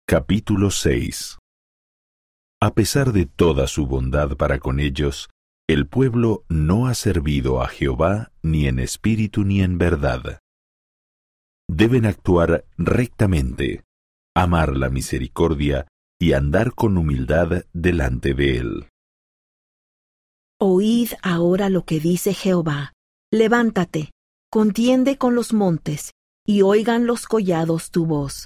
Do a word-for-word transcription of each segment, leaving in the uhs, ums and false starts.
Capítulo seis. A pesar de toda su bondad para con ellos, el pueblo no ha servido a Jehová ni en espíritu ni en verdad. Deben actuar rectamente, amar la misericordia y andar con humildad delante de él. Oíd ahora lo que dice Jehová. Levántate, contiende con los montes, y oigan los collados tu voz.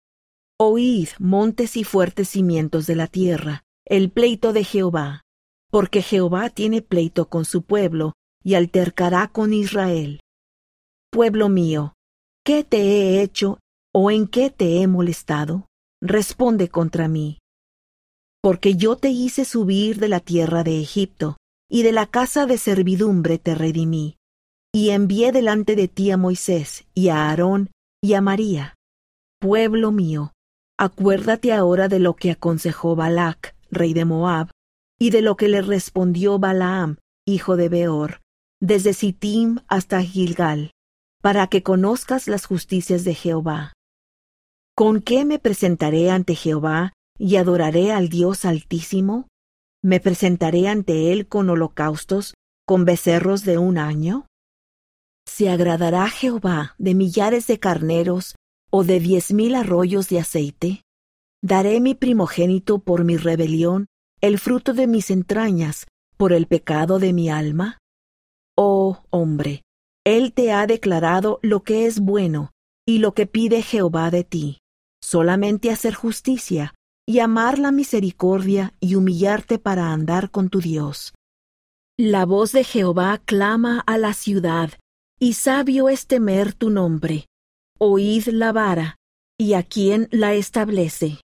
Oíd, montes y fuertes cimientos de la tierra, el pleito de Jehová, porque Jehová tiene pleito con su pueblo, y altercará con Israel. Pueblo mío, ¿qué te he hecho, o en qué te he molestado? Responde contra mí. Porque yo te hice subir de la tierra de Egipto, y de la casa de servidumbre te redimí, y envié delante de ti a Moisés, y a Aarón, y a María. Pueblo mío, acuérdate ahora de lo que aconsejó Balac, rey de Moab, y de lo que le respondió Balaam, hijo de Beor, desde Sittim hasta Gilgal, para que conozcas las justicias de Jehová. ¿Con qué me presentaré ante Jehová y adoraré al Dios Altísimo? ¿Me presentaré ante él con holocaustos, con becerros de un año? ¿Se agradará Jehová de millares de carneros o de diez mil arroyos de aceite? ¿Daré mi primogénito por mi rebelión, el fruto de mis entrañas, por el pecado de mi alma? Oh, hombre, él te ha declarado lo que es bueno y lo que pide Jehová de ti, solamente hacer justicia y amar la misericordia y humillarte para andar con tu Dios. La voz de Jehová clama a la ciudad, y sabio es temer tu nombre. Oíd la vara, y a quién la establece.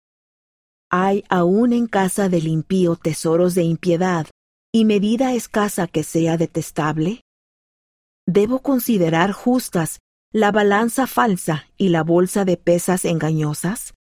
Hay aún en casa del impío tesoros de impiedad, y medida escasa que sea detestable. ¿Debo considerar justas la balanza falsa y la bolsa de pesas engañosas?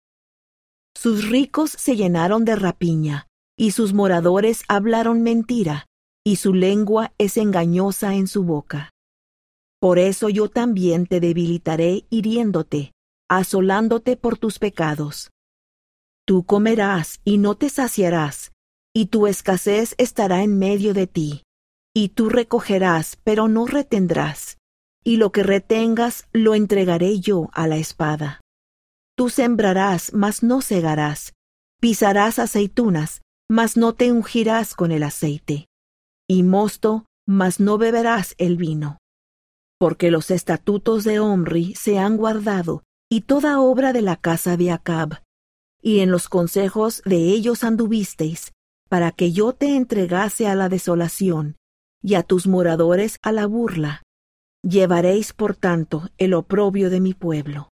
Sus ricos se llenaron de rapiña, y sus moradores hablaron mentira, y su lengua es engañosa en su boca. Por eso yo también te debilitaré hiriéndote, asolándote por tus pecados. Tú comerás y no te saciarás, y tu escasez estará en medio de ti, y tú recogerás, pero no retendrás, y lo que retengas lo entregaré yo a la espada. Tú sembrarás, mas no segarás, pisarás aceitunas, mas no te ungirás con el aceite, y mosto, mas no beberás el vino. Porque los estatutos de Omri se han guardado, y toda obra de la casa de Acab, y en los consejos de ellos anduvisteis, para que yo te entregase a la desolación, y a tus moradores a la burla. Llevaréis, por tanto, el oprobio de mi pueblo.